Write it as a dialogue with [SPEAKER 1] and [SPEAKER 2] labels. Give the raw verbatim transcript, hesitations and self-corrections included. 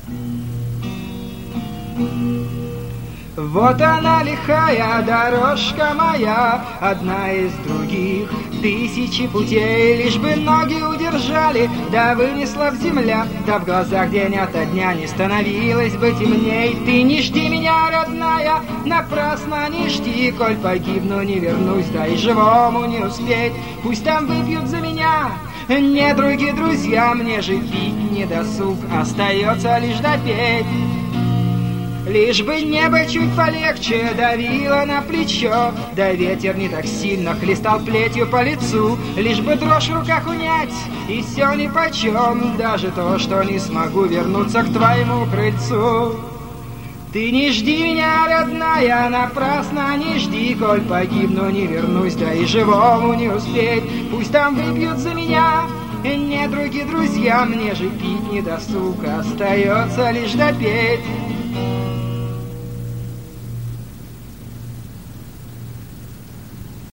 [SPEAKER 1] Вот она, лихая дорожка моя, одна из других, тысячи путей, лишь бы ноги удержали, да вынесла в земля, да в глазах день ото дня не становилось бы темней. Ты не жди меня, родная, напрасно не жди, коль погибну, не вернусь, да и живому не успеть. Пусть там выпьют за меня недруги, друзья, мне же пить не досуг, остается лишь допеть. Лишь бы небо чуть полегче давило на плечо, да ветер не так сильно хлестал плетью по лицу. Лишь бы дрожь в руках унять, и все нипочем, даже то, что не смогу вернуться к твоему крыльцу. Ты не жди меня, родная, напрасно не жди, коль погибну, не вернусь, да и живому не успеть. Пусть там выпьют за меня недруги, друзья, мне же пить не досуг, остается лишь допеть.